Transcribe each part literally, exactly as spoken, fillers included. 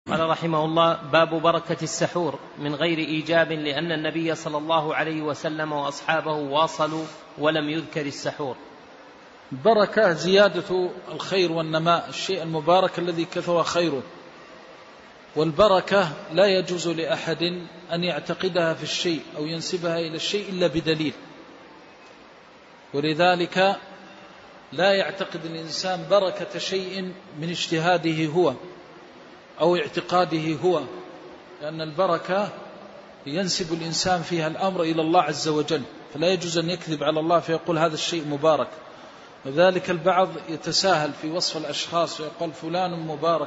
قال رحمه الله: باب بركة السحور من غير إيجاب، لأن النبي صلى الله عليه وسلم وأصحابه واصلوا ولم يذكر السحور. بركة زيادة الخير والنماء، الشيء المبارك الذي كثر خيره، والبركة لا يجوز لأحد أن يعتقدها في الشيء أو ينسبها إلى الشيء إلا بدليل، ولذلك لا يعتقد الإنسان بركة شيء من اجتهاده هو أو اعتقاده هو، لأن البركة ينسب الإنسان فيها الأمر إلى الله عز وجل، فلا يجوز أن يكذب على الله فيقول هذا الشيء مبارك. وذلك البعض يتساهل في وصف الأشخاص ويقول فلان مبارك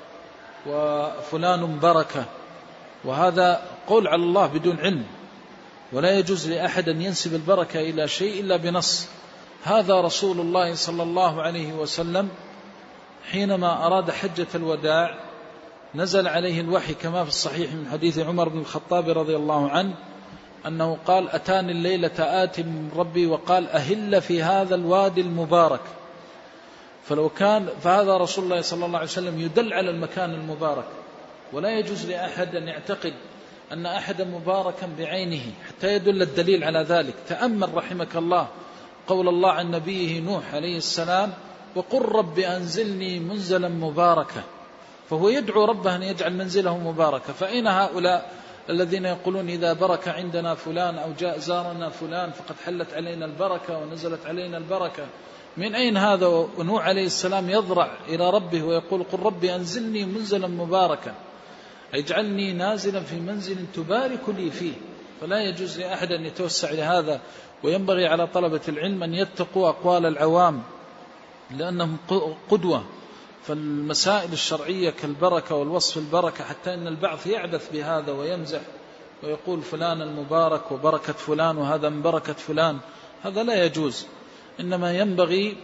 وفلان بركة، وهذا قول على الله بدون علم، ولا يجوز لأحد أن ينسب البركة إلى شيء إلا بنص. هذا رسول الله صلى الله عليه وسلم حينما أراد حجة الوداع نزل عليه الوحي كما في الصحيح من حديث عمر بن الخطاب رضي الله عنه أنه قال: أتاني الليلة آت من ربي وقال أهل في هذا الوادي المبارك. فلو كان فهذا رسول الله صلى الله عليه وسلم يدل على المكان المبارك، ولا يجوز لأحد أن يعتقد أن أحدا مباركا بعينه حتى يدل الدليل على ذلك. تأمل رحمك الله قول الله عن نبيه نوح عليه السلام: وقل رب أنزلني منزلا مباركا، فهو يدعو ربه أن يجعل منزله مباركا. فأين هؤلاء الذين يقولون إذا برك عندنا فلان أو جاء زارنا فلان فقد حلت علينا البركة ونزلت علينا البركة؟ من أين هذا؟ ونوح عليه السلام يضرع إلى ربه ويقول: قل رب أنزلني منزلا مباركا، اجعلني نازلا في منزل تبارك لي فيه. فلا يجوز لأحد أن يتوسع لهذا، وينبغي على طلبة العلم أن يتقوا أقوال العوام لأنهم قدوة. فالمسائل الشرعية كالبركة والوصف البركة، حتى أن البعض يعبث بهذا ويمزح ويقول فلان المبارك وبركة فلان وهذا من بركة فلان، هذا لا يجوز. إنما ينبغي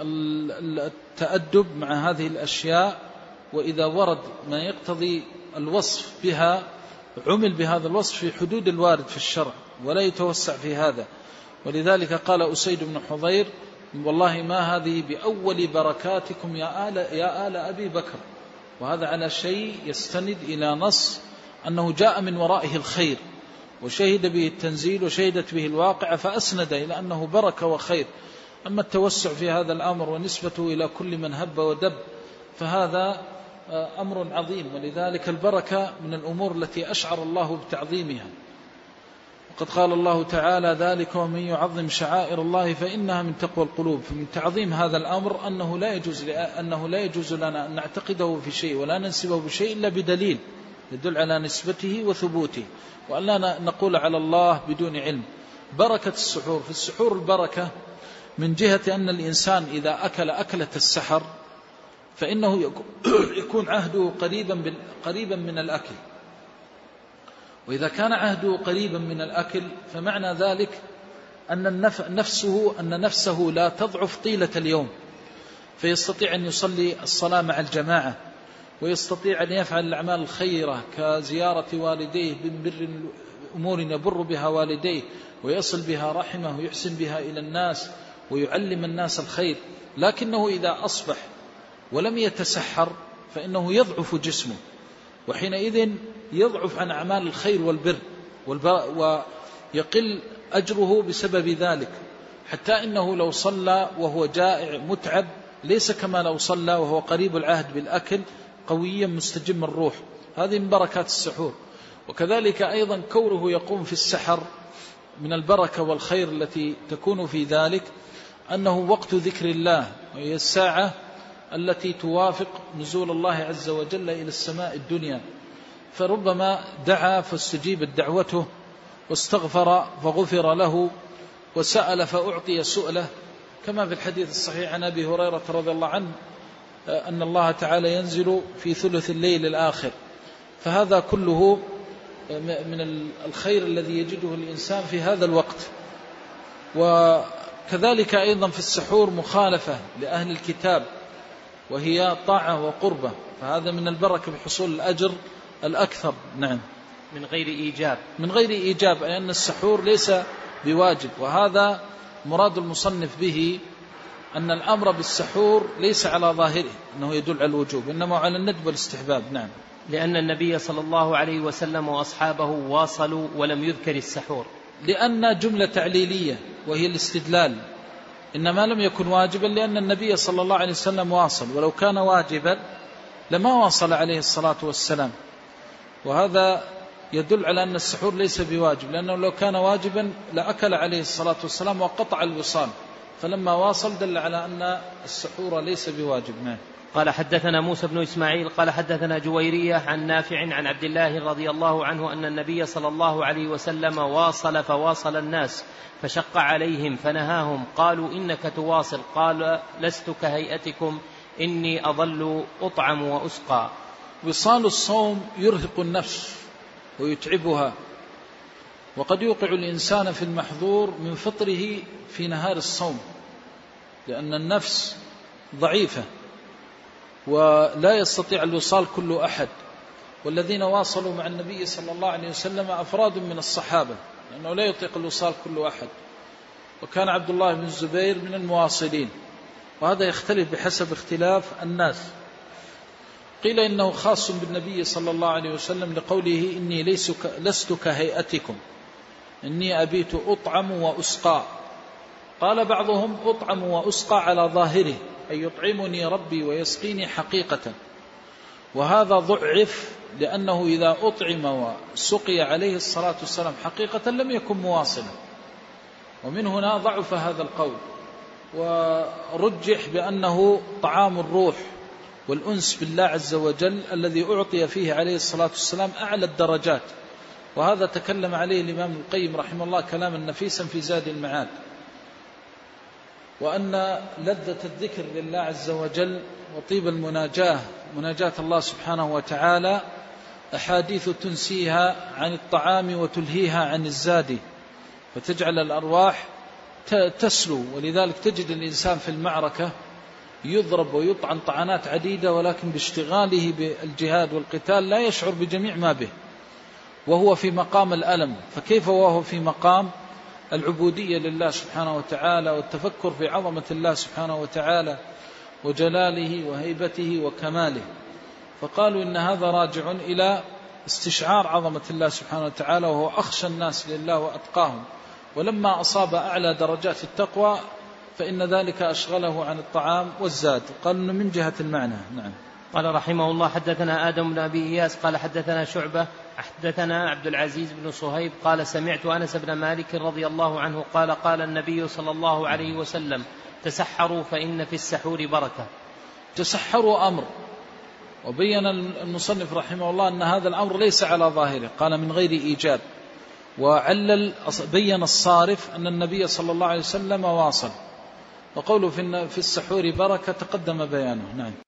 التأدب مع هذه الأشياء، وإذا ورد ما يقتضي الوصف بها عمل بهذا الوصف في حدود الوارد في الشرع، ولا يتوسع في هذا. ولذلك قال أسيد بن حضير: والله ما هذه بأول بركاتكم يا آل, يا آل أبي بكر. وهذا على شيء يستند إلى نص أنه جاء من ورائه الخير وشهد به التنزيل وشهدت به الواقع، فأسند إلى أنه بركة وخير. أما التوسع في هذا الأمر ونسبته إلى كل من هب ودب فهذا أمر عظيم. ولذلك البركة من الأمور التي أشعر الله بتعظيمها، وقد قال الله تعالى: ذلك ومن يعظم شعائر الله فإنها من تقوى القلوب. فمن تعظيم هذا الأمر أنه لا يجوز أنه لا يجوز لنا أن نعتقده في شيء ولا ننسبه بشيء إلا بدليل يدل على نسبته وثبوته، وأن لا نقول على الله بدون علم. بركة السحور، في السحور البركة من جهة أن الإنسان إذا أكل أكلة السحر فإنه يكون عهده قريبا قريبا من الأكل، وإذا كان عهده قريبا من الأكل فمعنى ذلك أن نفسه أن نفسه لا تضعف طيلة اليوم، فيستطيع أن يصلي الصلاة مع الجماعة، ويستطيع أن يفعل الأعمال الخيرة كزيارة والديه ببر أمور يبر بها والديه ويصل بها رحمه ويحسن بها إلى الناس ويعلم الناس الخير. لكنه إذا أصبح ولم يتسحر فإنه يضعف جسمه، وحينئذ يضعف عن أعمال الخير والبر ويقل أجره بسبب ذلك، حتى إنه لو صلى وهو جائع متعب ليس كما لو صلى وهو قريب العهد بالأكل قويا مستجم الروح. هذه من بركات السحور. وكذلك أيضا كونه يقوم في السحر من البركة والخير التي تكون في ذلك أنه وقت ذكر الله، وهي الساعة التي توافق نزول الله عز وجل إلى السماء الدنيا، فربما دعا فاستجيبت دعوته، واستغفر فغفر له، وسأل فأعطي سؤله، كما في الحديث الصحيح عن أبي هريرة رضي الله عنه أن الله تعالى ينزل في ثلث الليل الآخر. فهذا كله من الخير الذي يجده الإنسان في هذا الوقت. وكذلك أيضا في السحور مخالفة لأهل الكتاب، وهي طاعة وقربة، فهذا من البركة بحصول الأجر الأكثر. نعم. من غير إيجاب، من غير إيجاب، أي أن السحور ليس بواجب، وهذا مراد المصنف به أن الأمر بالسحور ليس على ظاهره أنه يدل على الوجوب، إنما على الندب والاستحباب. نعم. لأن النبي صلى الله عليه وسلم وأصحابه واصلوا ولم يذكر السحور. لأن جملة تعليلية وهي الاستدلال، إنما لم يكن واجبا لأن النبي صلى الله عليه وسلم واصل، ولو كان واجبا لما واصل عليه الصلاة والسلام. وهذا يدل على أن السحور ليس بواجب، لأنه لو كان واجبا لأكل عليه الصلاة والسلام وقطع الوصال، فلما واصل دل على أن السحور ليس بواجب. نعم. قال حدثنا موسى بن إسماعيل قال حدثنا جويرية عن نافع عن عبد الله رضي الله عنه أن النبي صلى الله عليه وسلم واصل فواصل الناس فشق عليهم فنهاهم، قالوا إنك تواصل، قال لست كهيئتكم إني أظل أطعم وأسقى. وصال الصوم يرهق النفس ويتعبها، وقد يوقع الإنسان في المحظور من فطره في نهار الصوم، لأن النفس ضعيفة ولا يستطيع الوصال كل أحد. والذين واصلوا مع النبي صلى الله عليه وسلم أفراد من الصحابة، لأنه لا يطيق الوصال كل أحد، وكان عبد الله بن الزبير من المواصلين، وهذا يختلف بحسب اختلاف الناس. قيل إنه خاص بالنبي صلى الله عليه وسلم لقوله إني لست كهيئتكم إني أبيت أطعم وأسقى. قال بعضهم أطعم وأسقى على ظاهره أي يطعمني ربي ويسقيني حقيقة، وهذا ضعف لأنه إذا أطعم وسقي عليه الصلاة والسلام حقيقة لم يكن مواصلا، ومن هنا ضعف هذا القول، ورجح بأنه طعام الروح والأنس بالله عز وجل الذي أعطي فيه عليه الصلاة والسلام أعلى الدرجات، وهذا تكلم عليه الإمام القيم رحمه الله كلاما نفيسا في زاد المعاد. وأن لذة الذكر لله عز وجل وطيب المناجاة مناجاة الله سبحانه وتعالى أحاديث تنسيها عن الطعام وتلهيها عن الزاد، فتجعل الأرواح تسلو. ولذلك تجد الإنسان في المعركة يضرب ويطعن طعنات عديدة، ولكن باشتغاله بالجهاد والقتال لا يشعر بجميع ما به، وهو في مقام الألم، فكيف وهو في مقام العبودية لله سبحانه وتعالى والتفكر في عظمة الله سبحانه وتعالى وجلاله وهيبته وكماله. فقالوا إن هذا راجع إلى استشعار عظمة الله سبحانه وتعالى، وهو أخشى الناس لله وأتقاهم، ولما أصاب أعلى درجات التقوى فإن ذلك أشغله عن الطعام والزاد. قالوا من جهة المعنى. نعم. قال رحمه الله حدثنا آدم بن أبي إياس قال حدثنا شعبة حدثنا عبد العزيز بن صهيب قال سمعت أنس بن مالك رضي الله عنه قال قال النبي صلى الله عليه وسلم تسحروا فإن في السحور بركة. تسحروا أمر، وبين المصنف رحمه الله أن هذا الأمر ليس على ظاهره، قال من غير إيجاب، وعلل بين الصارف أن النبي صلى الله عليه وسلم واصل، وقوله في السحور بركة تقدم بيانه. نعم.